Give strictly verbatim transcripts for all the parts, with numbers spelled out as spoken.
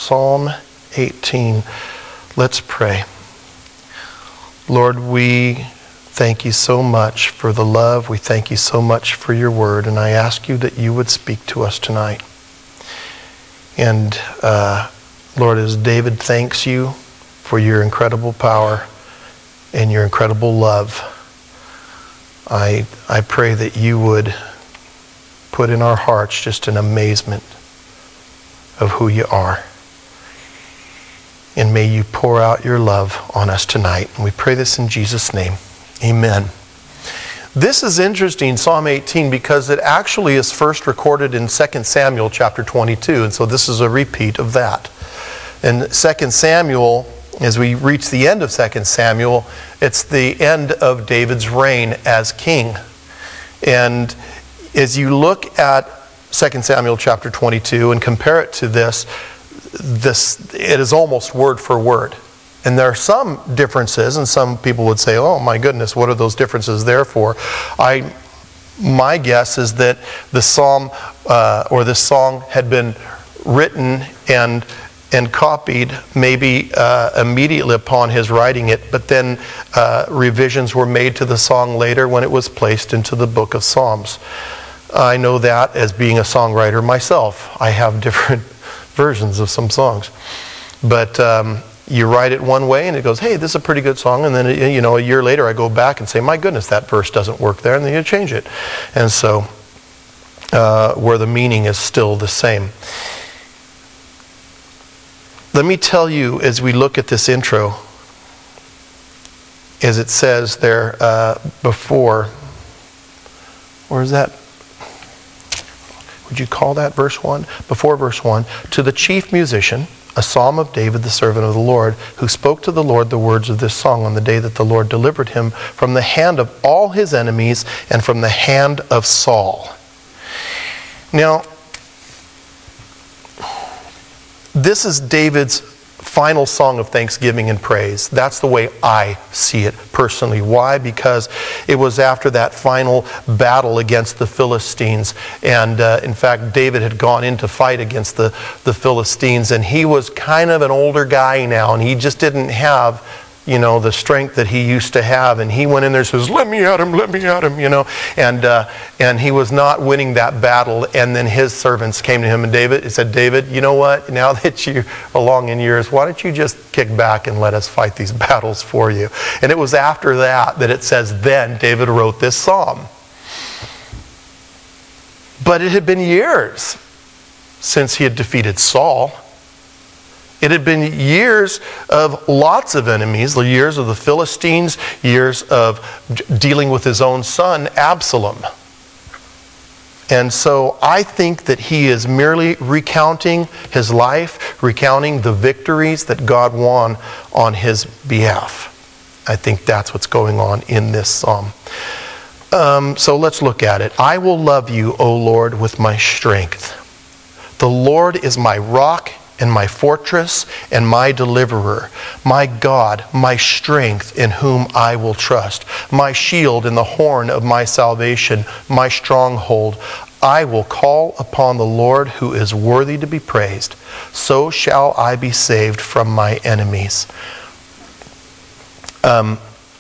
Psalm eighteen. Let's pray. Lord, we thank you so much for the love. We thank you so much for your word. And I ask you that you would speak to us tonight. And uh, Lord, as David thanks you for your incredible power and your incredible love, I, I pray that you would put in our hearts just an amazement of who you are. And may you pour out your love on us tonight. And we pray this in Jesus' name. Amen. This is interesting, Psalm eighteen, because it actually is first recorded in Second Samuel chapter twenty-two. And so this is a repeat of that. In Second Samuel, as we reach the end of Second Samuel, it's the end of David's reign as king. And as you look at Second Samuel chapter twenty-two and compare it to this, this it is almost word for word. And there are some differences, and some people would say, oh my goodness, what are those differences there for? I, my guess is that the psalm uh, or this song had been written and and copied maybe uh, immediately upon his writing it, but then uh, revisions were made to the song later when it was placed into the book of Psalms. I know that as being a songwriter myself. I have different versions of some songs. But um, you write it one way and it goes, hey, this is a pretty good song. And then, you know, a year later I go back and say, my goodness, that verse doesn't work there. And then you change it. And so, uh, where the meaning is still the same. Let me tell you, as we look at this intro, as it says there uh, before, where is that? Would you call that verse one? Before verse one, to the chief musician, a psalm of David, the servant of the Lord, who spoke to the Lord the words of this song on the day that the Lord delivered him from the hand of all his enemies and from the hand of Saul. Now, this is David's final song of thanksgiving and praise. That's the way I see it personally. Why? Because it was after that final battle against the Philistines. And uh, in fact, David had gone in to fight against the, the Philistines. And he was kind of an older guy now. And he just didn't have, you know, the strength that he used to have. And he went in there and says, let me at him, let me at him, you know. And uh, and he was not winning that battle. And then his servants came to him and David, he said, David, you know what? Now that you're along in years, why don't you just kick back and let us fight these battles for you? And it was after that that it says, then David wrote this psalm. But it had been years since he had defeated Saul. It had been years of lots of enemies, the years of the Philistines, years of dealing with his own son, Absalom. And so I think that he is merely recounting his life, recounting the victories that God won on his behalf. I think that's what's going on in this psalm. Um, so let's look at it. I will love you, O Lord, with my strength. The Lord is my rock and my fortress and my deliverer, my God, my strength in whom I will trust, my shield and the horn of my salvation, my stronghold. I will call upon the Lord who is worthy to be praised. So shall I be saved from my enemies. Um,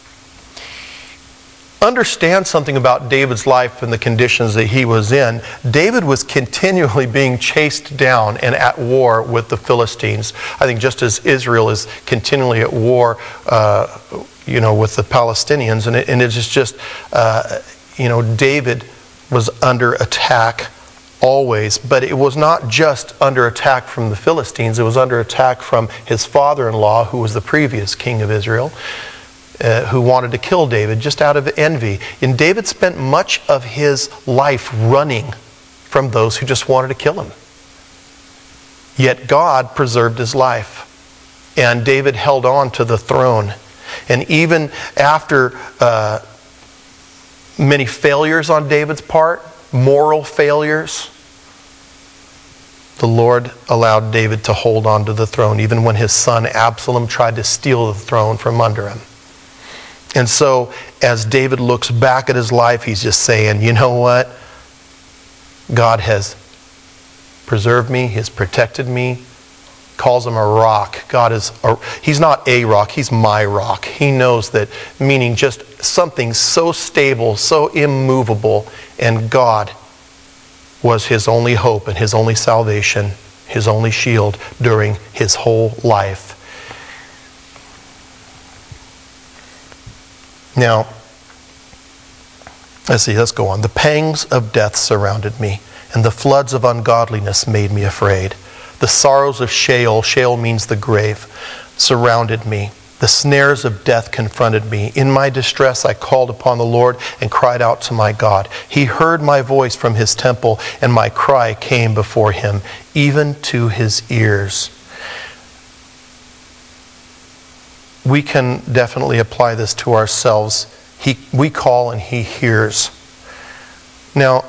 Understand something about David's life and the conditions that he was in. David was continually being chased down and at war with the Philistines. I think just as Israel is continually at war, uh, you know, with the Palestinians, and it, and it's just, uh, you know, David was under attack always, but it was not just under attack from the Philistines. It was under attack from his father-in-law, who was the previous king of Israel. Uh, who wanted to kill David just out of envy. And David spent much of his life running from those who just wanted to kill him. Yet God preserved his life. And David held on to the throne. And even after uh, many failures on David's part, moral failures, the Lord allowed David to hold on to the throne, even when his son Absalom tried to steal the throne from under him. And so, as David looks back at his life, he's just saying, you know what? God has preserved me, He has protected me, calls him a rock. God is, a, he's not a rock, he's my rock. He knows that, meaning just something so stable, so immovable, and God was his only hope and his only salvation, his only shield during his whole life. Now, let's see, let's go on. The pangs of death surrounded me, and the floods of ungodliness made me afraid. The sorrows of Sheol, Sheol means the grave, surrounded me. The snares of death confronted me. In my distress I called upon the Lord and cried out to my God. He heard my voice from his temple, and my cry came before him, even to his ears. We can definitely apply this to ourselves. He, we call and he hears. Now,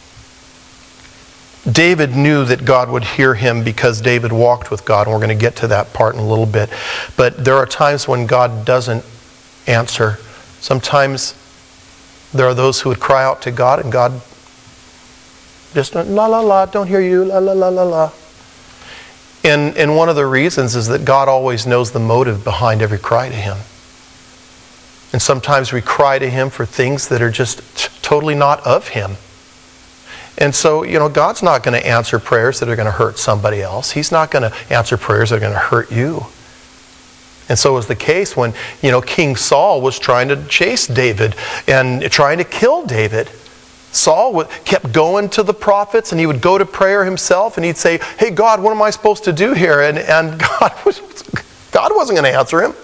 David knew that God would hear him because David walked with God, and we're going to get to that part in a little bit. But there are times when God doesn't answer. Sometimes there are those who would cry out to God, and God just, la la la, don't hear you, la la la la la. And, and one of the reasons is that God always knows the motive behind every cry to him. And sometimes we cry to him for things that are just t- totally not of him. And so, you know, God's not going to answer prayers that are going to hurt somebody else. He's not going to answer prayers that are going to hurt you. And so was the case when, you know, King Saul was trying to chase David and trying to kill David. Saul kept going to the prophets, and he would go to prayer himself, and he'd say, hey, God, what am I supposed to do here? And, and God, was, God wasn't going to answer him.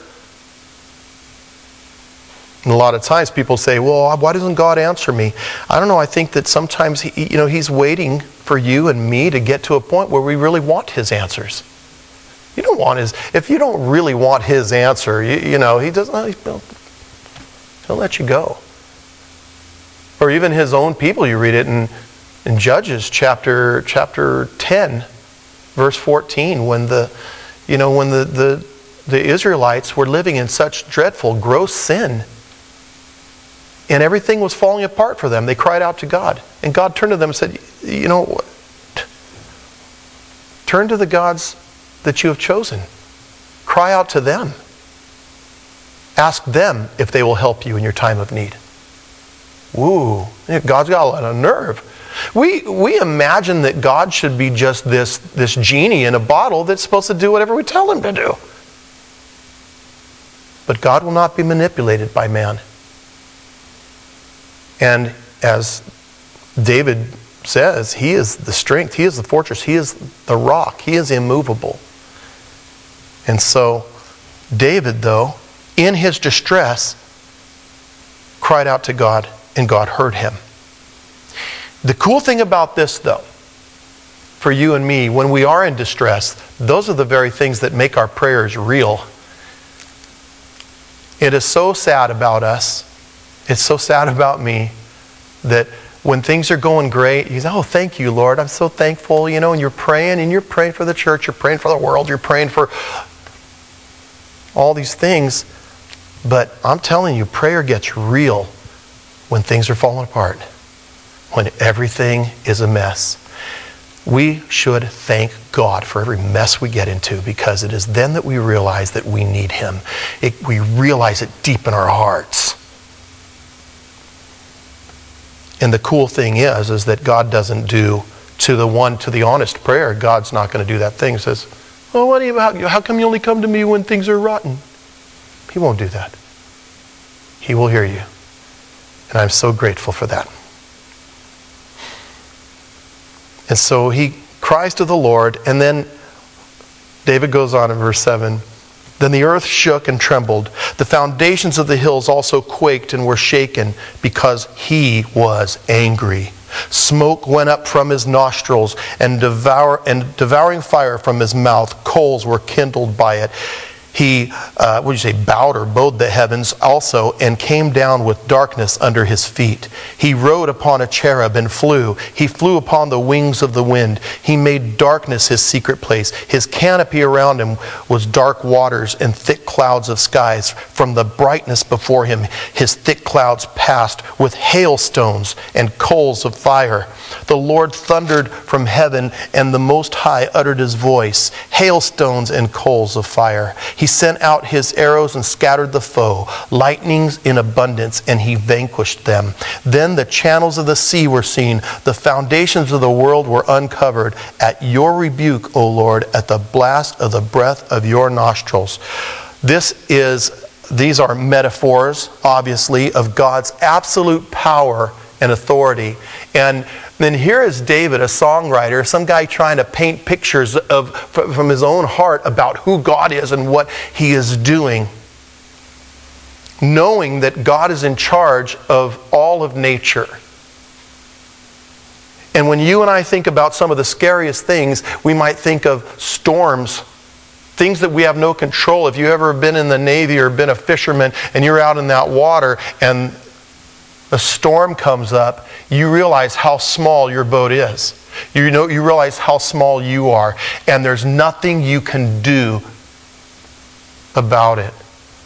And a lot of times people say, well, why doesn't God answer me? I don't know. I think that sometimes he, you know, he's waiting for you and me to get to a point where we really want his answers. You don't want his, if you don't really want his answer, you, you know, he doesn't, he'll, he'll let you go. Or even his own people, you read it in, in Judges chapter chapter ten, verse fourteen, when the you know when the, the, the Israelites were living in such dreadful, gross sin, and everything was falling apart for them. They cried out to God, and God turned to them and said, you know, turn to the gods that you have chosen. Cry out to them. Ask them if they will help you in your time of need. Woo, God's got a lot of nerve. We we imagine that God should be just this, this genie in a bottle that's supposed to do whatever we tell him to do. But God will not be manipulated by man. And as David says, he is the strength, he is the fortress, he is the rock, he is immovable. And so David, though, in his distress, cried out to God, and God heard him. The cool thing about this, though, for you and me, when we are in distress, those are the very things that make our prayers real. It is so sad about us, it's so sad about me, that when things are going great, you say, oh, thank you, Lord, I'm so thankful, you know, and you're praying, and you're praying for the church, you're praying for the world, you're praying for all these things. But I'm telling you, prayer gets real when things are falling apart, when everything is a mess. We should thank God for every mess we get into, because it is then that we realize that we need him. It, we realize it deep in our hearts. And the cool thing is, is that God doesn't do to the one, to the honest prayer, God's not going to do that thing. He says, oh, what do you, how, how come you only come to me when things are rotten? He won't do that. He will hear you. And I'm so grateful for that. And so he cries to the Lord, and then David goes on in verse seven. Then the earth shook and trembled. The foundations of the hills also quaked and were shaken, because he was angry. Smoke went up from his nostrils, and devour and devouring fire from his mouth. Coals were kindled by it. He, uh, what do you say, bowed or bowed the heavens also, and came down with darkness under his feet. He rode upon a cherub and flew. He flew upon the wings of the wind. He made darkness his secret place. His canopy around him was dark waters and thick clouds of skies. From the brightness before him, his thick clouds passed with hailstones and coals of fire. The Lord thundered from heaven, and the Most High uttered his voice, hailstones and coals of fire. He sent out his arrows and scattered the foe, lightnings in abundance, and he vanquished them. Then the channels of the sea were seen, the foundations of the world were uncovered. At your rebuke, O Lord, at the blast of the breath of your nostrils. This is, these are metaphors, obviously, of God's absolute power and authority. And then here is David, a songwriter, some guy trying to paint pictures of from his own heart about who God is and what he is doing, knowing that God is in charge of all of nature. And when you and I think about some of the scariest things, we might think of storms, things that we have no control. If you've ever been in the Navy or been a fisherman and you're out in that water and a storm comes up, you realize how small your boat is. You know, you realize how small you are, and there's nothing you can do about it.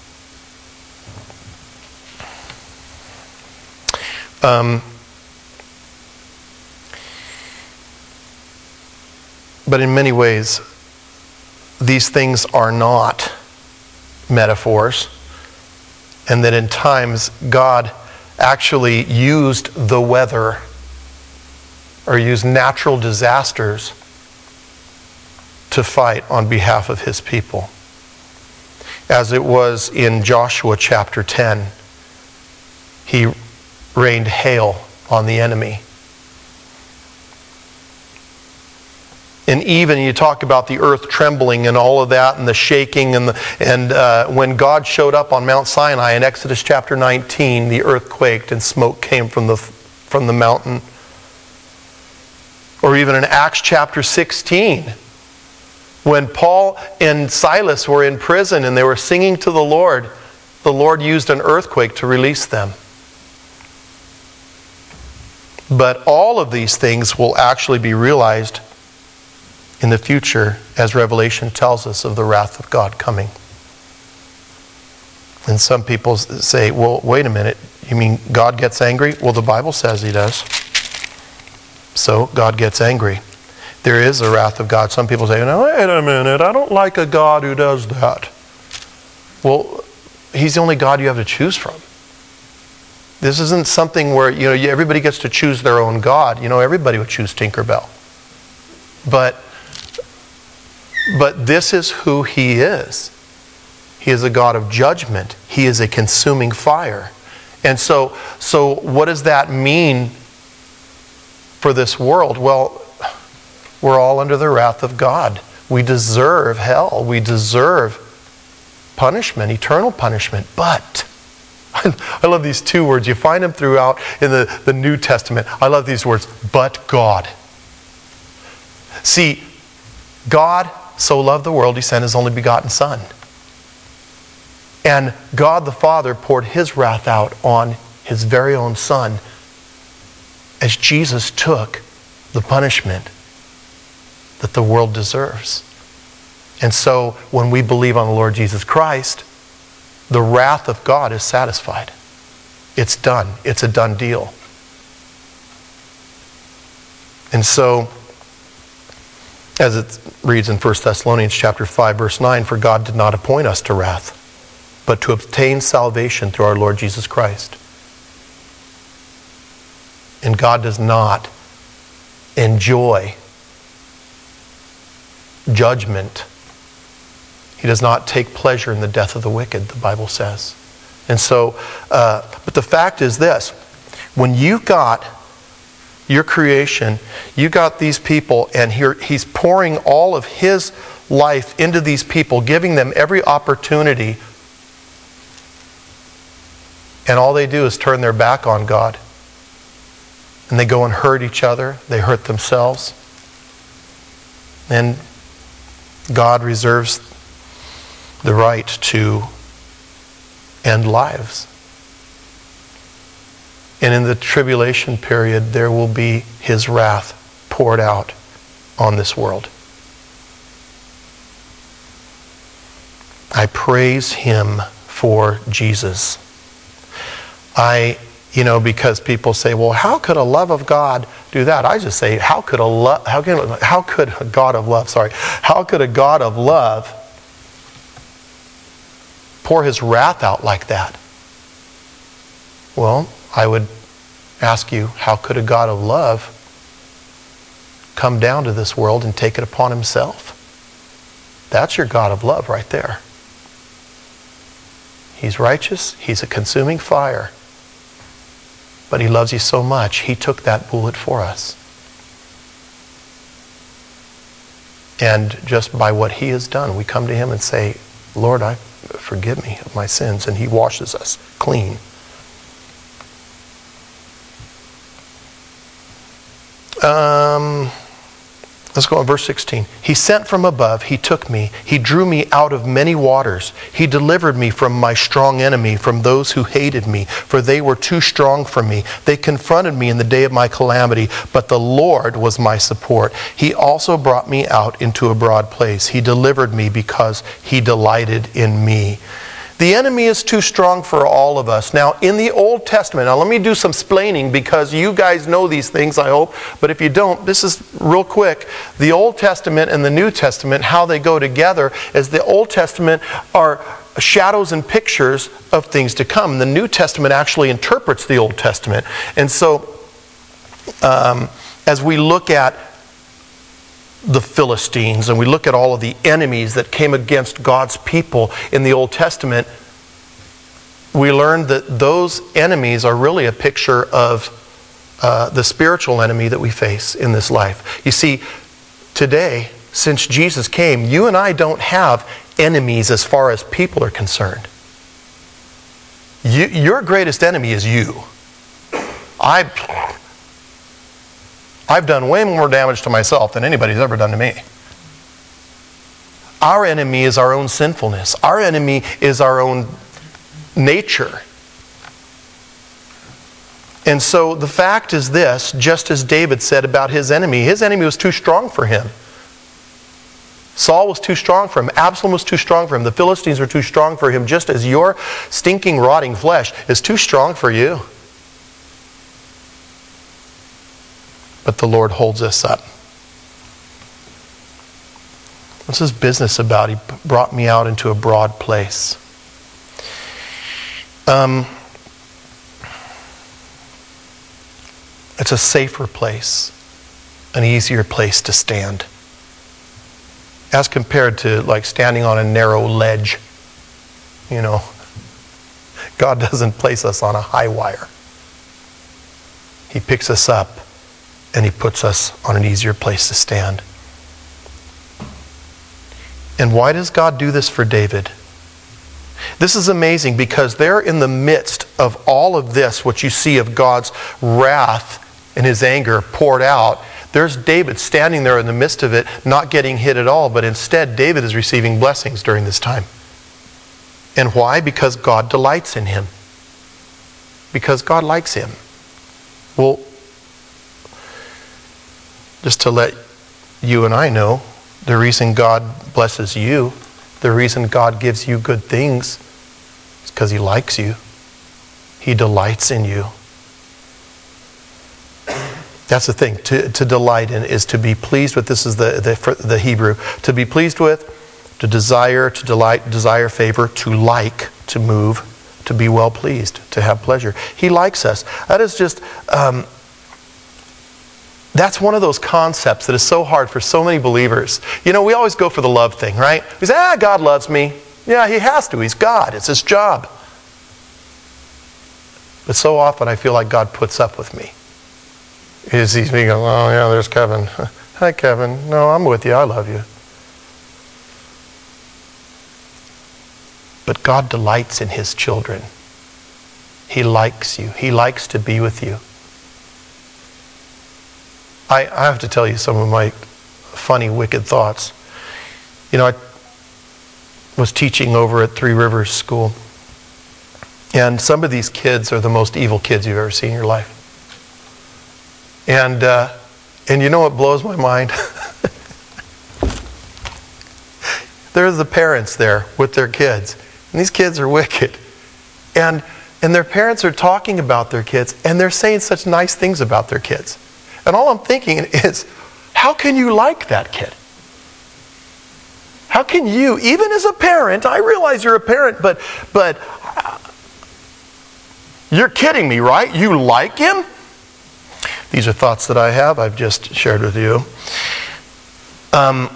Um, but in many ways, these things are not metaphors, and that in times God actually used the weather or used natural disasters to fight on behalf of his people. As it was in Joshua chapter ten, he rained hail on the enemy. And even you talk about the earth trembling and all of that and the shaking and the, and uh, when God showed up on Mount Sinai in Exodus chapter nineteen, the earth quaked and smoke came from the from the mountain. Or even in Acts chapter sixteen, when Paul and Silas were in prison and they were singing to the Lord, the Lord used an earthquake to release them. But all of these things will actually be realized in the future, as Revelation tells us of the wrath of God coming. And some people say, well, wait a minute, you mean God gets angry? Well, the Bible says he does. So God gets angry. There is a wrath of God. Some people say, no, wait a minute, I don't like a God who does that. Well, he's the only God you have to choose from. This isn't something where, you know, everybody gets to choose their own God. You know, everybody would choose Tinkerbell. But But this is who he is. He is a God of judgment. He is a consuming fire. And so, so what does that mean for this world? Well, we're all under the wrath of God. We deserve hell. We deserve punishment, eternal punishment. But, I love these two words. You find them throughout in the, the New Testament. I love these words, but God. See, God so loved the world, he sent his only begotten Son. And God the Father poured his wrath out on his very own Son as Jesus took the punishment that the world deserves. And so when we believe on the Lord Jesus Christ, the wrath of God is satisfied. It's done. It's a done deal. And so, as it reads in First Thessalonians chapter five, verse nine, for God did not appoint us to wrath, but to obtain salvation through our Lord Jesus Christ. And God does not enjoy judgment. He does not take pleasure in the death of the wicked, the Bible says. And so, uh, but the fact is this, when you got your creation, you got these people, and here he's pouring all of his life into these people, giving them every opportunity, and all they do is turn their back on God. And they go and hurt each other, they hurt themselves. And God reserves the right to end lives. And in the tribulation period, there will be his wrath poured out on this world. I praise him for Jesus. I, you know, because people say, well, how could a love of God do that? I just say, how could a love, how can, how could a God of love, sorry, how could a God of love pour his wrath out like that? Well, I would ask you, how could a God of love come down to this world and take it upon himself? That's your God of love right there. He's righteous. He's a consuming fire. But he loves you so much, he took that bullet for us. And just by what he has done, we come to him and say, Lord, I forgive me of my sins. And he washes us clean. Um, let's go on verse sixteen. He sent from above, he took me, he drew me out of many waters. He delivered me from my strong enemy, from those who hated me, for they were too strong for me. They confronted me in the day of my calamity, but the Lord was my support. He also brought me out into a broad place. He delivered me because he delighted in me. The enemy is too strong for all of us. Now, in the Old Testament, now let me do some splaining because you guys know these things, I hope. But if you don't, this is real quick. The Old Testament and the New Testament, how they go together is the Old Testament are shadows and pictures of things to come. The New Testament actually interprets the Old Testament. And so, um, as we look at the Philistines and we look at all of the enemies that came against God's people in the Old Testament, we learn that those enemies are really a picture of uh, the spiritual enemy that we face in this life. You see, today, since Jesus came, you and I don't have enemies as far as people are concerned. You, your greatest enemy is you. I... I've done way more damage to myself than anybody's ever done to me. Our enemy is our own sinfulness. Our enemy is our own nature. And so the fact is this, just as David said about his enemy, his enemy was too strong for him. Saul was too strong for him. Absalom was too strong for him. The Philistines were too strong for him, just as your stinking, rotting flesh is too strong for you. But the Lord holds us up. What's his business about? He brought me out into a broad place. Um, it's a safer place, an easier place to stand. As compared to like standing on a narrow ledge. You know, God doesn't place us on a high wire. He picks us up and he puts us on an easier place to stand. And why does God do this for David? This is amazing because there in the midst of all of this, what you see of God's wrath and his anger poured out, there's David standing there in the midst of it, not getting hit at all, but instead David is receiving blessings during this time. And why? Because God delights in him. Because God likes him. Well, just to let you and I know, the reason God blesses you, the reason God gives you good things, is because he likes you. He delights in you. That's the thing. To, to delight in is to be pleased with. This is the, the, the Hebrew. To be pleased with, to desire, to delight, desire favor, to like, to move, to be well pleased, to have pleasure. He likes us. That is just... Um, That's one of those concepts that is so hard for so many believers. You know, we always go for the love thing, right? We say, ah, God loves me. Yeah, he has to. He's God. It's his job. But so often I feel like God puts up with me. He sees me going, oh yeah, there's Kevin. Hi, Kevin. No, I'm with you. I love you. But God delights in his children. He likes you. He likes to be with you. I, I have to tell you some of my funny, wicked thoughts. You know, I, was teaching over at Three Rivers School. And some of these kids are the most evil kids you've ever seen in your life. And, uh, and you know what blows my mind? There's the parents there with their kids. And these kids are wicked. And, and their parents are talking about their kids, and they're saying such nice things about their kids. And all I'm thinking is, how can you like that kid? How can you, even as a parent, I realize you're a parent, but, but you're kidding me, right? You like him? These are thoughts that I have, I've just shared with you. Um,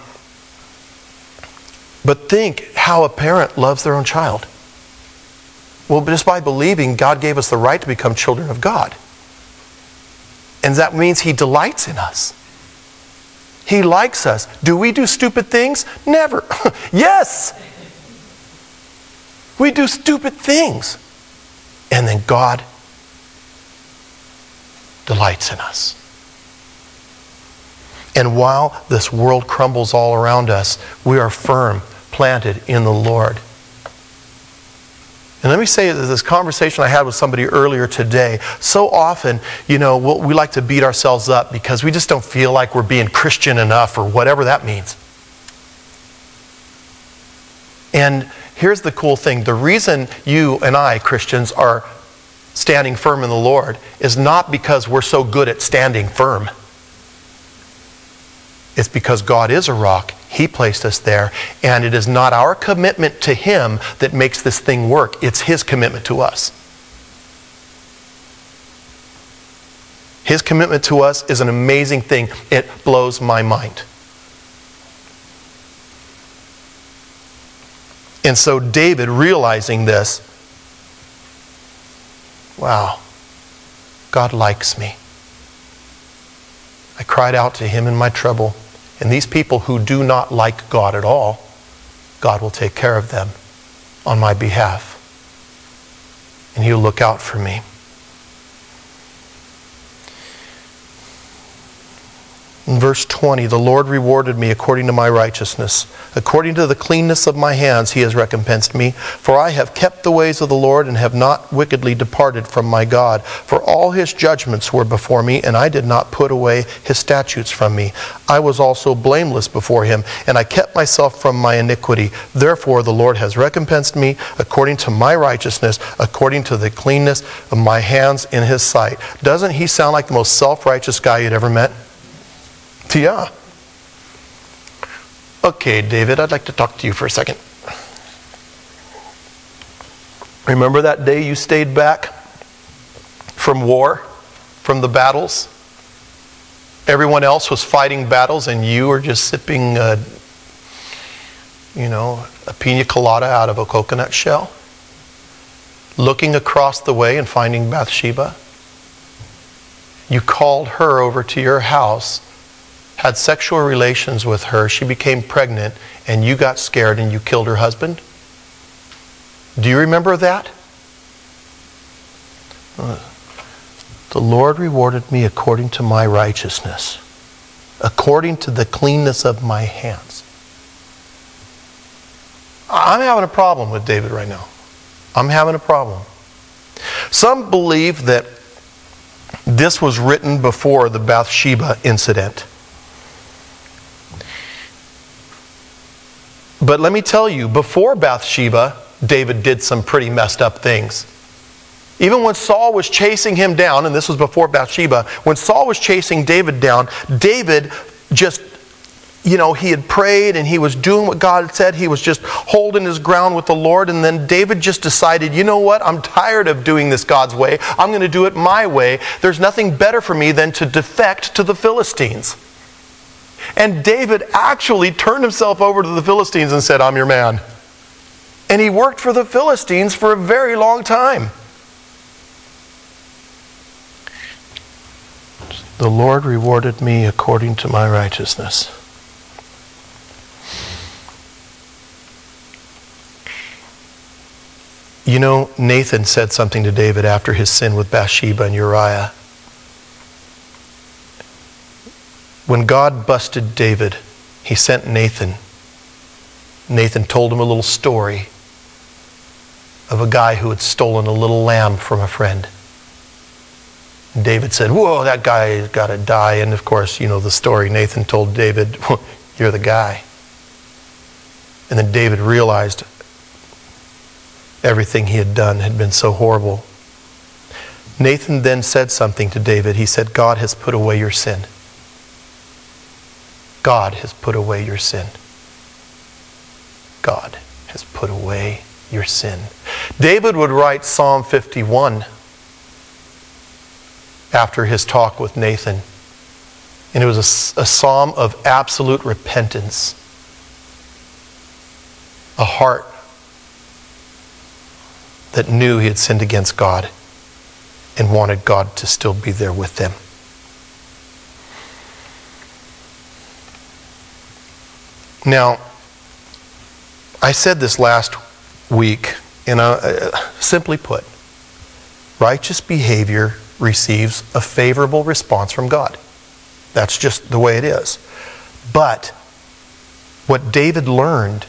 but think how a parent loves their own child. Well, just by believing, God gave us the right to become children of God. And that means He delights in us. He likes us. Do we do stupid things? Never. Yes! We do stupid things. And then God delights in us. And while this world crumbles all around us, we are firm, planted in the Lord. And let me say that this conversation I had with somebody earlier today, so often, you know, we'll, we like to beat ourselves up because we just don't feel like we're being Christian enough or whatever that means. And here's the cool thing. The reason you and I, Christians, are standing firm in the Lord is not because we're so good at standing firm. It's because God is a rock. He placed us there. And it is not our commitment to Him that makes this thing work. It's His commitment to us. His commitment to us is an amazing thing. It blows my mind. And so David, realizing this, wow, God likes me. I cried out to Him in my trouble. And these people who do not like God at all, God will take care of them on my behalf. And He'll look out for me. In verse twenty, the Lord rewarded me according to my righteousness. According to the cleanness of my hands He has recompensed me. For I have kept the ways of the Lord and have not wickedly departed from my God. For all His judgments were before me, and I did not put away His statutes from me. I was also blameless before Him, and I kept myself from my iniquity. Therefore the Lord has recompensed me according to my righteousness, according to the cleanness of my hands in His sight. Doesn't He sound like the most self-righteous guy you'd ever met? Yeah. Okay, David, I'd like to talk to you for a second. Remember that day you stayed back from war, from the battles? Everyone else was fighting battles and you were just sipping, uh, you know, a pina colada out of a coconut shell? Looking across the way and finding Bathsheba? You called her over to your house, had sexual relations with her, she became pregnant, and you got scared and you killed her husband? Do you remember that? The Lord rewarded me according to my righteousness, according to the cleanness of my hands. I'm having a problem with David right now. I'm having a problem. Some believe that this was written before the Bathsheba incident. But let me tell you, before Bathsheba, David did some pretty messed up things. Even when Saul was chasing him down, and this was before Bathsheba, when Saul was chasing David down, David just, you know, he had prayed and he was doing what God had said. He was just holding his ground with the Lord. And then David just decided, you know what? I'm tired of doing this God's way. I'm going to do it my way. There's nothing better for me than to defect to the Philistines. And David actually turned himself over to the Philistines and said, I'm your man. And he worked for the Philistines for a very long time. The Lord rewarded me according to my righteousness. You know, Nathan said something to David after his sin with Bathsheba and Uriah. When God busted David, He sent Nathan Nathan told him a little story of a guy who had stolen a little lamb from a friend. And David said, whoa, that guy's got to die. And of course, you know the story. Nathan told David, you're the guy. And then David realized everything he had done had been so horrible. Nathan then said something to David. He said, God has put away your sin. God has put away your sin. God has put away your sin. David would write Psalm fifty-one after his talk with Nathan. And it was a, a psalm of absolute repentance. A heart that knew he had sinned against God and wanted God to still be there with them. Now, I said this last week, and uh, simply put, righteous behavior receives a favorable response from God. That's just the way it is. But what David learned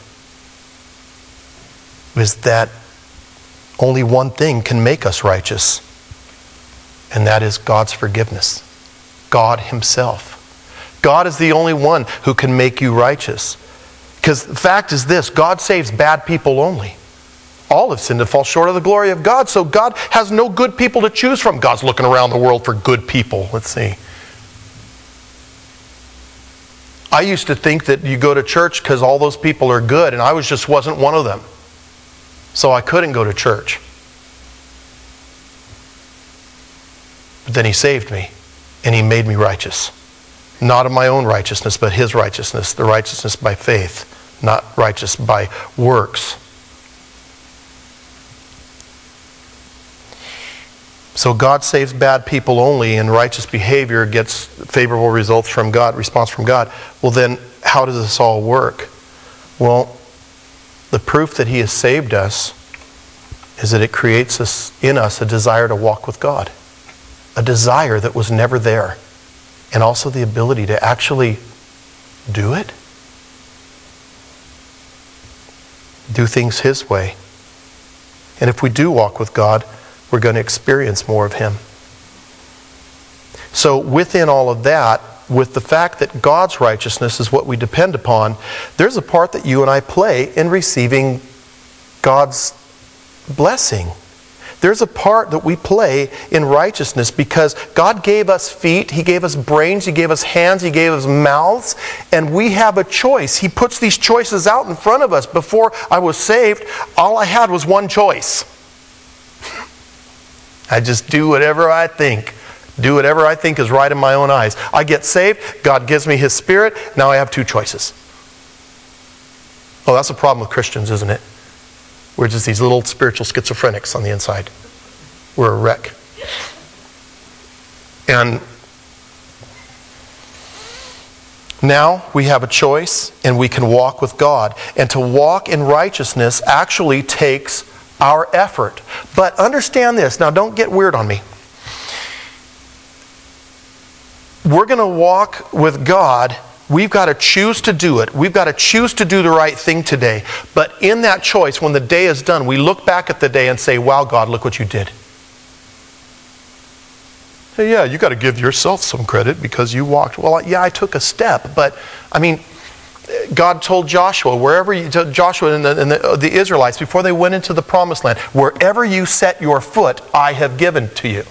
is that only one thing can make us righteous, and that is God's forgiveness. God himself. God is the only one who can make you righteous. Because the fact is this, God saves bad people only. All have sinned and fall short of the glory of God, so God has no good people to choose from. God's looking around the world for good people. Let's see. I used to think that you go to church because all those people are good, and I was just wasn't one of them. So I couldn't go to church. But then he saved me, and he made me righteous. Not of my own righteousness, but his righteousness, the righteousness by faith, not righteous by works. So God saves bad people only, and righteous behavior gets favorable results from God, response from God. Well then, how does this all work? Well, the proof that he has saved us is that it creates us, in us a desire to walk with God. A desire that was never there. And also the ability to actually do it. Do things his way. And if we do walk with God, we're going to experience more of him. So within all of that, with the fact that God's righteousness is what we depend upon, there's a part that you and I play in receiving God's blessing. There's a part that we play in righteousness because God gave us feet, he gave us brains, he gave us hands, he gave us mouths, and we have a choice. He puts these choices out in front of us. Before I was saved, all I had was one choice. I just do whatever I think. Do whatever I think is right in my own eyes. I get saved, God gives me his Spirit, now I have two choices. Oh, that's a problem with Christians, isn't it? We're just these little spiritual schizophrenics on the inside. We're a wreck. And now we have a choice and we can walk with God. And to walk in righteousness actually takes our effort. But understand this. Now don't get weird on me. We're going to walk with God. We've got to choose to do it. We've got to choose to do the right thing today. But in that choice, when the day is done, we look back at the day and say, wow, God, look what you did. Hey, yeah, you got to give yourself some credit because you walked. Well, yeah, I took a step. But, I mean, God told Joshua, wherever you, Joshua and, the, and the, the Israelites, before they went into the promised land, wherever you set your foot, I have given to you.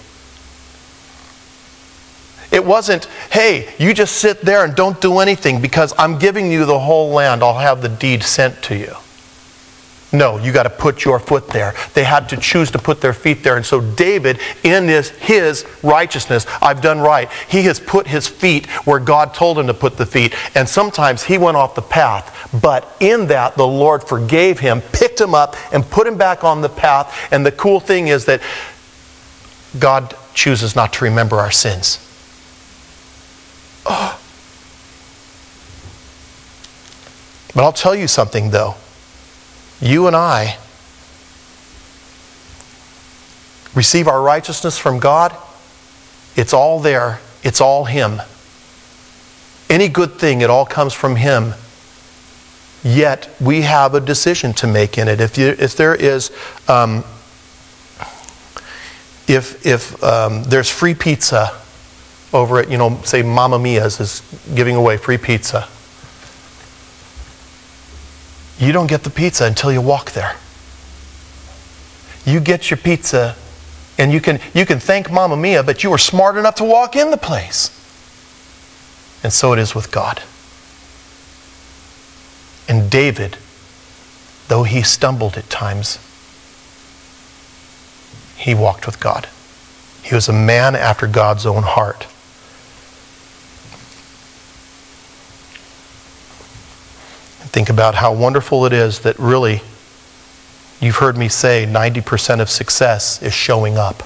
It wasn't, hey, you just sit there and don't do anything because I'm giving you the whole land. I'll have the deed sent to you. No, you got to put your foot there. They had to choose to put their feet there. And so David, in his, his righteousness, I've done right. He has put his feet where God told him to put the feet. And sometimes he went off the path. But in that, the Lord forgave him, picked him up, and put him back on the path. And the cool thing is that God chooses not to remember our sins. Oh. But I'll tell you something though. You and I receive our righteousness from God. It's all there. It's all him. Any good thing, it all comes from him. Yet we have a decision to make in it. If you, if there is, um, if if um, there's free pizza over at, you know, say Mamma Mia's is giving away free pizza, you don't get the pizza until you walk there. You get your pizza, and you can you can thank Mamma Mia, but you were smart enough to walk in the place. And so it is with God. And David, though he stumbled at times, he walked with God. He was a man after God's own heart. And think about how wonderful it is that really, you've heard me say, ninety percent of success is showing up.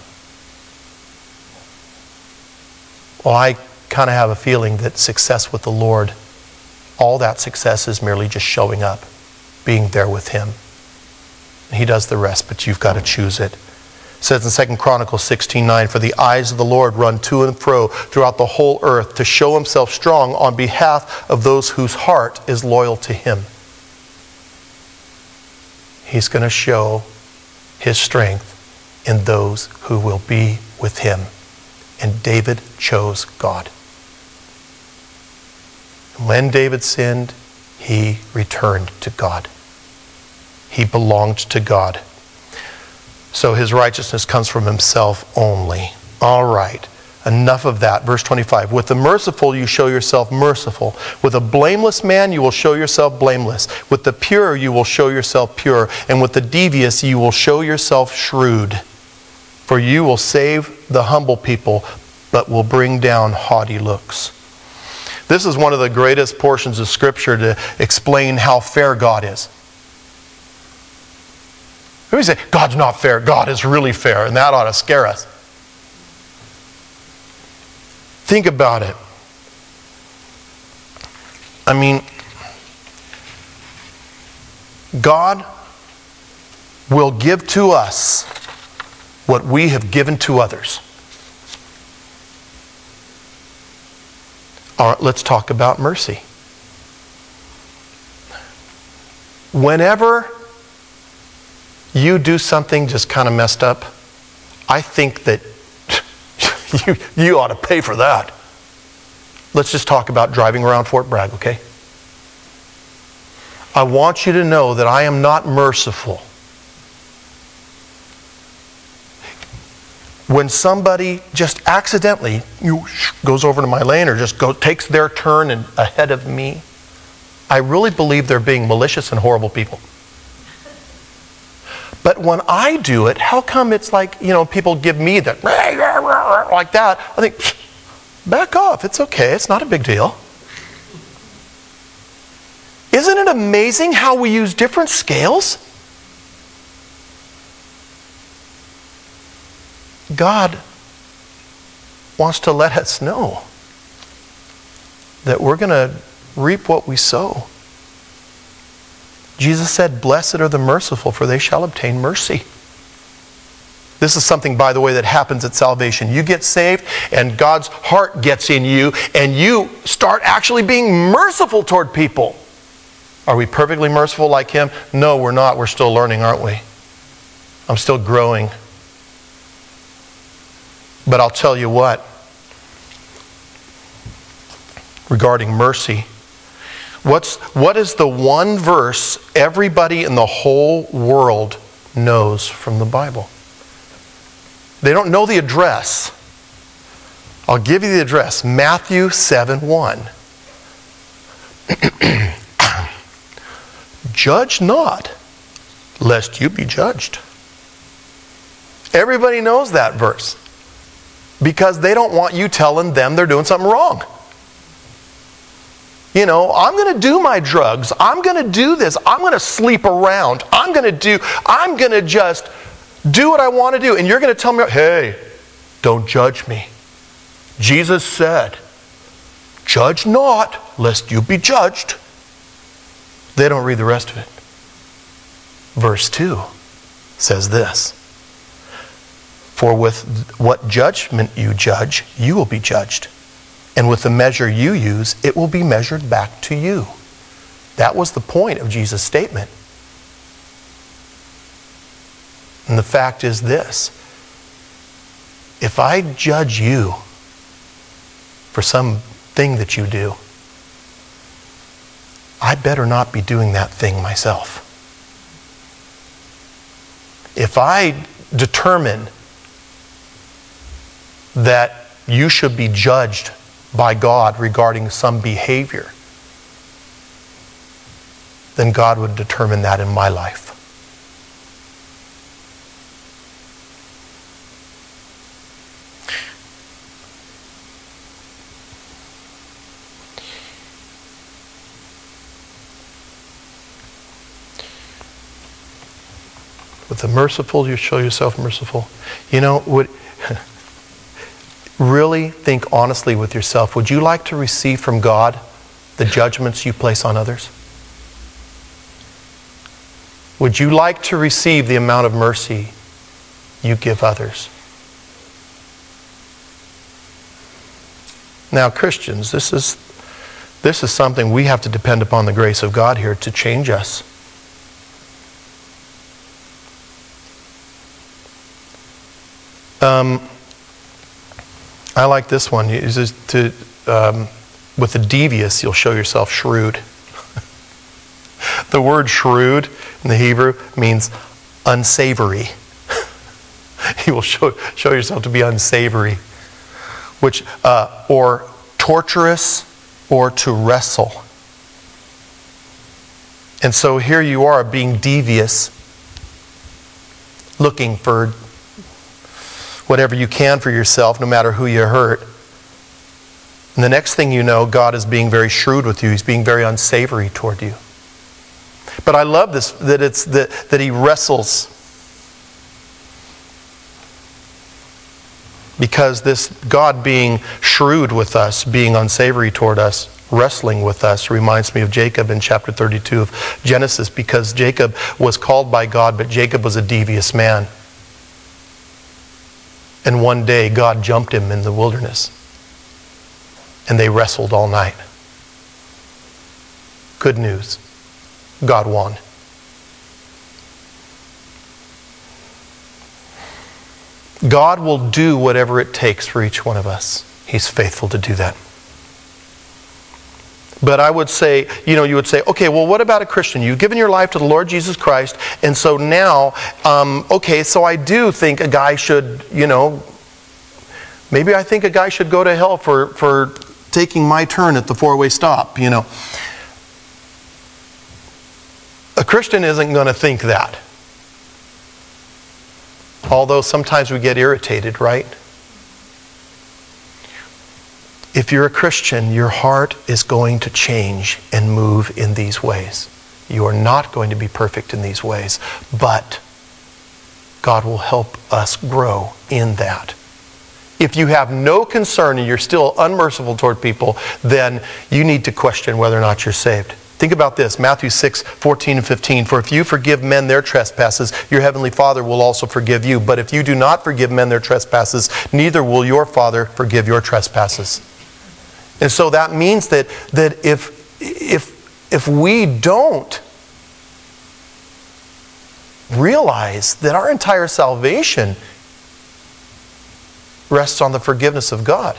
Well, I kind of have a feeling that success with the Lord, all that success is merely just showing up, being there with Him. He does the rest, but you've got to choose it. It says in Second Chronicles sixteen nine, "For the eyes of the Lord run to and fro throughout the whole earth to show Himself strong on behalf of those whose heart is loyal to Him." He's going to show His strength in those who will be with Him. And David chose God. When David sinned, he returned to God. He belonged to God. So his righteousness comes from himself only. All right. Enough of that. Verse twenty-five. "With the merciful you show yourself merciful. With a blameless man you will show yourself blameless. With the pure you will show yourself pure. And with the devious you will show yourself shrewd. For you will save the humble people, but will bring down haughty looks." This is one of the greatest portions of Scripture to explain how fair God is. We say, God's not fair. God is really fair, and that ought to scare us. Think about it. I mean, God will give to us what we have given to others. All right, let's talk about mercy. Whenever you do something just kind of messed up, I think that you, you ought to pay for that. Let's just talk about driving around Fort Bragg, okay? I want you to know that I am not merciful. When somebody just accidentally you, goes over to my lane or just go, takes their turn and ahead of me, I really believe they're being malicious and horrible people. But when I do it, how come it's like, you know, people give me the like that? I think, back off, it's okay, it's not a big deal. Isn't it amazing how we use different scales? God wants to let us know that we're going to reap what we sow. Jesus said, "Blessed are the merciful, for they shall obtain mercy." This is something, by the way, that happens at salvation. You get saved, and God's heart gets in you, and you start actually being merciful toward people. Are we perfectly merciful like Him? No, we're not. We're still learning, aren't we? I'm still growing. But I'll tell you what, regarding mercy, what's, what is the one verse everybody in the whole world knows from the Bible? They don't know the address. I'll give you the address. Matthew seven one. "Judge not, lest you be judged." Everybody knows that verse. Because they don't want you telling them they're doing something wrong. You know, I'm going to do my drugs. I'm going to do this. I'm going to sleep around. I'm going to do, I'm going to just do what I want to do. And you're going to tell me, hey, don't judge me. Jesus said, "Judge not, lest you be judged." They don't read the rest of it. Verse two says this: "For with what judgment you judge, you will be judged. And with the measure you use, it will be measured back to you." That was the point of Jesus' statement. And the fact is this: if I judge you for something that you do, I better not be doing that thing myself. If I determine that you should be judged by God regarding some behavior, then God would determine that in my life. With the merciful, you show yourself merciful. You know, would really think honestly with yourself. Would you like to receive from God the judgments you place on others? Would you like to receive the amount of mercy you give others? Now, Christians, this is, this is something we have to depend upon the grace of God here to change us. Um, I like this one. It's just to, um, with the devious, you'll show yourself shrewd. The word shrewd in the Hebrew means unsavory. You will show, show yourself to be unsavory, which uh, or torturous, or to wrestle. And so here you are being devious, looking for whatever you can for yourself, no matter who you hurt. And the next thing you know, God is being very shrewd with you. He's being very unsavory toward you. But I love this, that it's that, that He wrestles. Because this God being shrewd with us, being unsavory toward us, wrestling with us, reminds me of Jacob in chapter thirty-two of Genesis, because Jacob was called by God, but Jacob was a devious man. And one day God jumped him in the wilderness. And they wrestled all night. Good news. God won. God will do whatever it takes for each one of us. He's faithful to do that. But I would say, you know, you would say, okay, well, what about a Christian? You've given your life to the Lord Jesus Christ, and so now, um, okay, so I do think a guy should, you know, maybe I think a guy should go to hell for, for taking my turn at the four-way stop, you know. A Christian isn't going to think that. Although sometimes we get irritated, right? If you're a Christian, your heart is going to change and move in these ways. You are not going to be perfect in these ways, but God will help us grow in that. If you have no concern and you're still unmerciful toward people, then you need to question whether or not you're saved. Think about this, Matthew six, fourteen and fifteen. For if you forgive men their trespasses, your heavenly Father will also forgive you. But if you do not forgive men their trespasses, neither will your Father forgive your trespasses. And so that means that, that if, if, if we don't realize that our entire salvation rests on the forgiveness of God,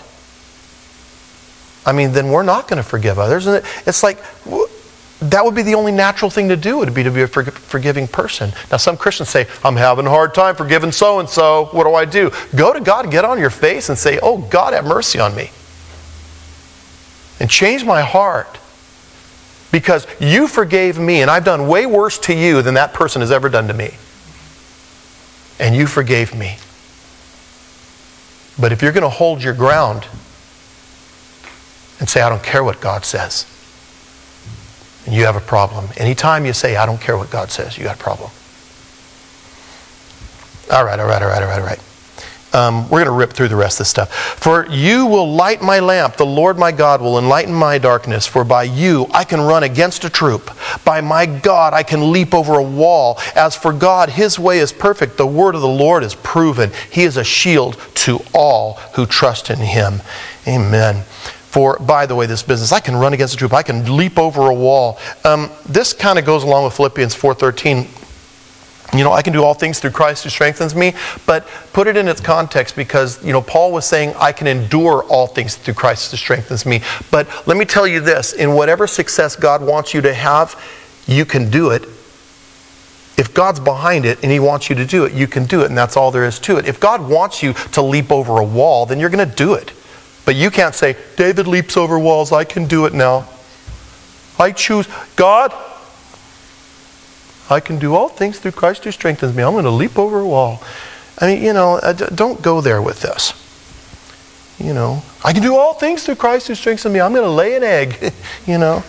I mean, then we're not going to forgive others. And it's like, that would be the only natural thing to do, would be to be a forgiving person. Now, some Christians say, I'm having a hard time forgiving so-and-so. What do I do? Go to God, get on your face and say, oh, God, have mercy on me. And change my heart. Because you forgave me, and I've done way worse to you than that person has ever done to me. And you forgave me. But if you're going to hold your ground and say, I don't care what God says, and you have a problem. Anytime you say, I don't care what God says, you got a problem. All right, all right, all right, all right, all right. Um, we're going to rip through the rest of this stuff. For you will light my lamp. The Lord my God will enlighten my darkness. For by you I can run against a troop. By my God I can leap over a wall. As for God, His way is perfect. The word of the Lord is proven. He is a shield to all who trust in Him. Amen. For, by the way, this business, I can run against a troop. I can leap over a wall. Um, this kind of goes along with Philippians four thirteen. You know, I can do all things through Christ who strengthens me. But put it in its context, because, you know, Paul was saying, I can endure all things through Christ who strengthens me. But let me tell you this. In whatever success God wants you to have, you can do it. If God's behind it and He wants you to do it, you can do it. And that's all there is to it. If God wants you to leap over a wall, then you're going to do it. But you can't say, David leaps over walls. I can do it now. I choose. God, I can do all things through Christ who strengthens me. I'm going to leap over a wall. I mean, you know, don't go there with this. You know, I can do all things through Christ who strengthens me. I'm going to lay an egg. You know.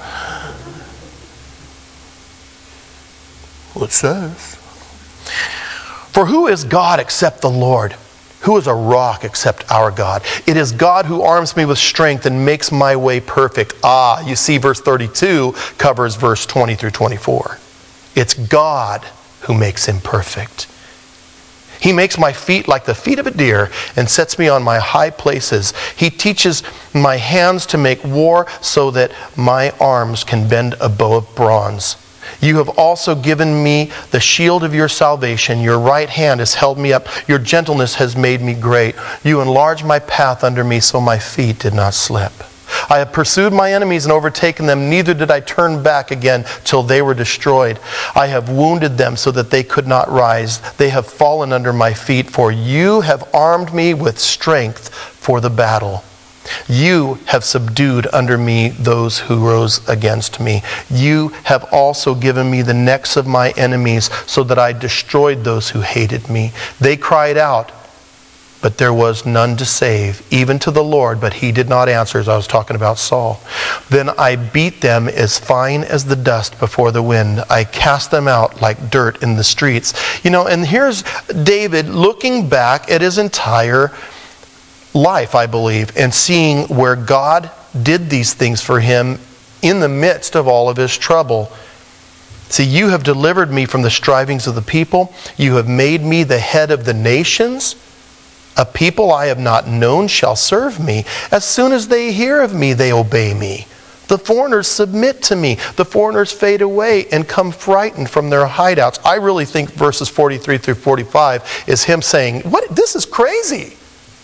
Well, it says. For who is God except the Lord? Who is a rock except our God? It is God who arms me with strength and makes my way perfect. Ah, you see verse thirty-two covers verse twenty through twenty-four. It's God who makes him perfect. He makes my feet like the feet of a deer and sets me on my high places. He teaches my hands to make war so that my arms can bend a bow of bronze. You have also given me the shield of your salvation. Your right hand has held me up. Your gentleness has made me great. You enlarged my path under me so my feet did not slip. I have pursued my enemies and overtaken them. Neither did I turn back again till they were destroyed. I have wounded them so that they could not rise. They have fallen under my feet, for you have armed me with strength for the battle. You have subdued under me those who rose against me. You have also given me the necks of my enemies so that I destroyed those who hated me. They cried out, but there was none to save, even to the Lord, but he did not answer, as I was talking about Saul. Then I beat them as fine as the dust before the wind. I cast them out like dirt in the streets. You know, and here's David looking back at his entire life, I believe, and seeing where God did these things for him in the midst of all of his trouble. See, you have delivered me from the strivings of the people. You have made me the head of the nations. A people I have not known shall serve me. As soon as they hear of me, they obey me. The foreigners submit to me. The foreigners fade away and come frightened from their hideouts. I really think verses forty-three through forty-five is him saying, "What? This is crazy."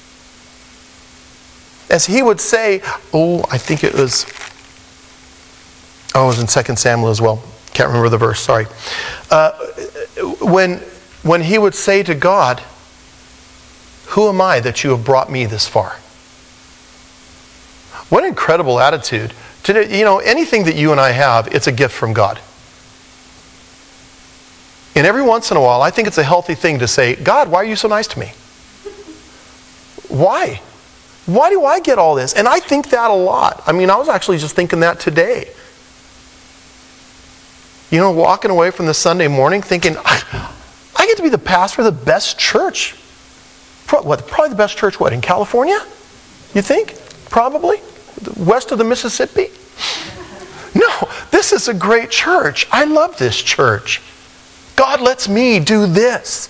As he would say, oh, I think it was, oh, it was in Second Samuel as well. Can't remember the verse, sorry. Uh, when, when he would say to God, who am I that you have brought me this far? What an incredible attitude. Today, you know, anything that you and I have, it's a gift from God. And every once in a while, I think it's a healthy thing to say, God, why are you so nice to me? Why? Why do I get all this? And I think that a lot. I mean, I was actually just thinking that today. You know, walking away from the Sunday morning thinking, I, I get to be the pastor of the best church. What, probably the best church, what, in California? You think? Probably? West of the Mississippi? No, this is a great church. I love this church. God lets me do this.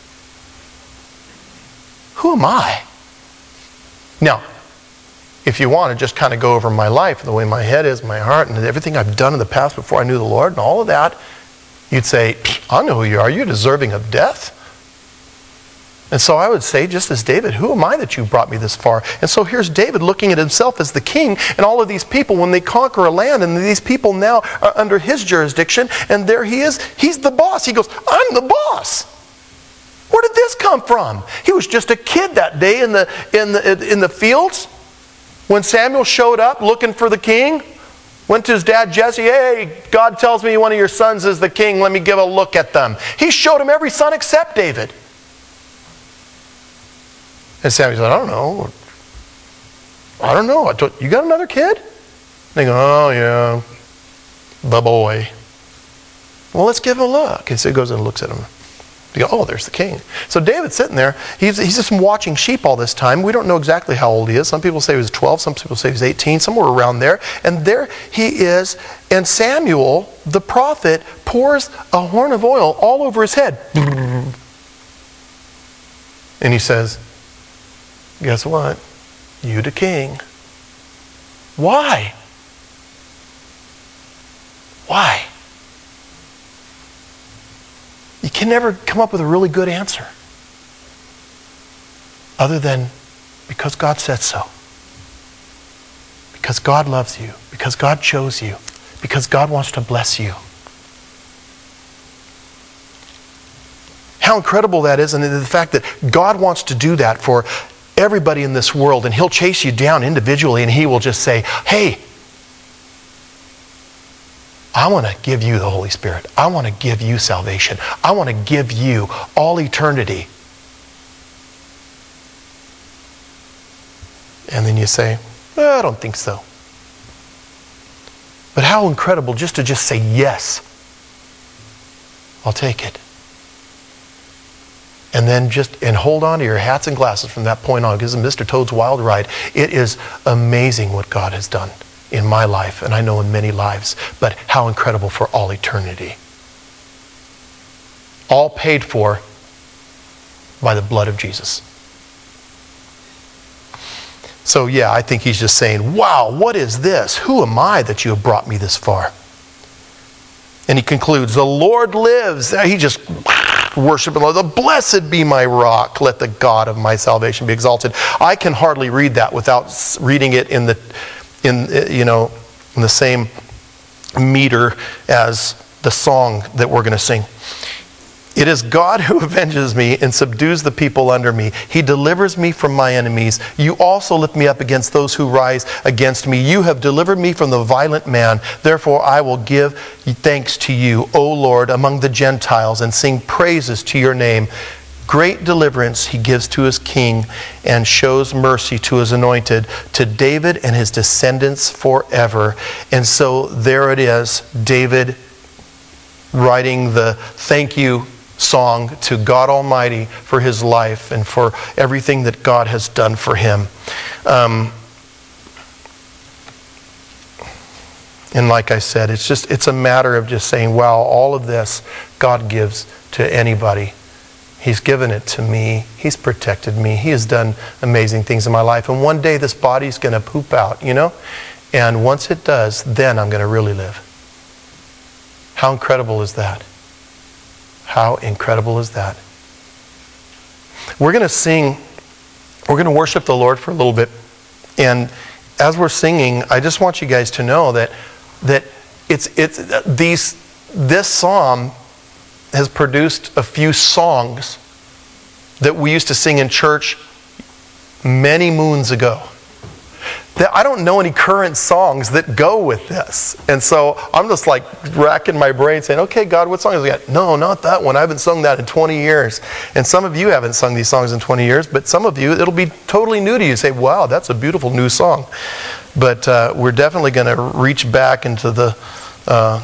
Who am I? Now, if you want to just kind of go over my life, the way my head is, my heart, and everything I've done in the past before I knew the Lord and all of that, you'd say, I know who you are. You're deserving of death. And so I would say, just as David, who am I that you brought me this far? And so here's David looking at himself as the king, and all of these people, when they conquer a land, and these people now are under his jurisdiction, and there he is, he's the boss. He goes, I'm the boss. Where did this come from? He was just a kid that day in the, in the, in the fields when Samuel showed up looking for the king. Went to his dad Jesse, hey, God tells me one of your sons is the king. Let me give a look at them. He showed him every son except David. And Samuel said, I don't know. I don't know. I told, you got another kid? And they go, oh yeah, the boy. Well, let's give him a look. And so he goes and looks at him. You go, oh, there's the king. So David's sitting there. He's, he's just watching sheep all this time. We don't know exactly how old he is. Some people say he was twelve. Some people say he was eighteen. Somewhere around there. And there he is. And Samuel, the prophet, pours a horn of oil all over his head. And he says, guess what? You the king. Why? Why? You can never come up with a really good answer other than because God said so. Because God loves you. Because God chose you. Because God wants to bless you. How incredible that is, and the fact that God wants to do that for everybody in this world, and He'll chase you down individually, and He will just say, hey, I want to give you the Holy Spirit. I want to give you salvation. I want to give you all eternity. And then you say, well, I don't think so. But how incredible just to just say yes. I'll take it. And then just, and hold on to your hats and glasses from that point on, because in Mister Toad's Wild Ride, it is amazing what God has done in my life, and I know in many lives, but how incredible for all eternity. All paid for by the blood of Jesus. So yeah, I think he's just saying, wow, what is this? Who am I that you have brought me this far? And he concludes, the Lord lives. He just worship the Lord. Blessed be my rock. Let the God of my salvation be exalted. I can hardly read that without reading it in the, in you know, in the same meter as the song that we're going to sing. It is God who avenges me and subdues the people under me. He delivers me from my enemies. You also lift me up against those who rise against me. You have delivered me from the violent man. Therefore I will give thanks to you, O Lord, among the Gentiles, and sing praises to your name. Great deliverance he gives to his king and shows mercy to his anointed, to David and his descendants forever. And so there it is, David writing the thank you song to God Almighty for his life and for everything that God has done for him. Um, and like I said, it's just it's a matter of just saying, wow, all of this God gives to anybody. He's given it to me. He's protected me. He has done amazing things in my life. And one day this body's going to poop out, you know? And once it does, then I'm going to really live. How incredible is that? How incredible is that? We're going to sing, we're going to worship the Lord for a little bit. And as we're singing, I just want you guys to know that that it's it's these this psalm has produced a few songs that we used to sing in church many moons ago. I don't know any current songs that go with this. And so I'm just like racking my brain saying, okay, God, what song has we got? No, not that one. I haven't sung that in twenty years. And some of you haven't sung these songs in twenty years, but some of you, it'll be totally new to you. You say, wow, that's a beautiful new song. But uh, we're definitely going to reach back into the uh,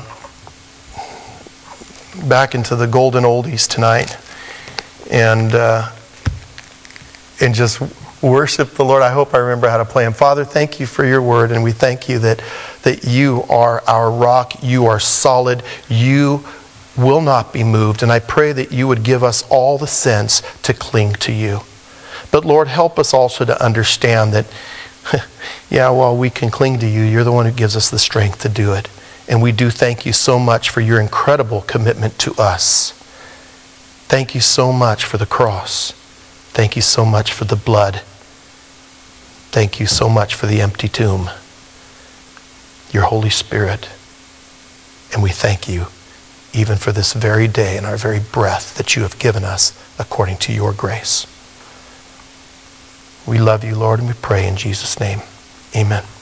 back into the golden oldies tonight and uh, and just worship the Lord. I hope I remember how to play Him. Father, thank you for your word, and we thank you that, that you are our rock. You are solid. You will not be moved. And I pray that you would give us all the sense to cling to you. But Lord, help us also to understand that, yeah, while we can cling to you, you're the one who gives us the strength to do it. And we do thank you so much for your incredible commitment to us. Thank you so much for the cross. Thank you so much for the blood. Thank you so much for the empty tomb, your Holy Spirit. And we thank you even for this very day and our very breath that you have given us according to your grace. We love you, Lord, and we pray in Jesus' name. Amen.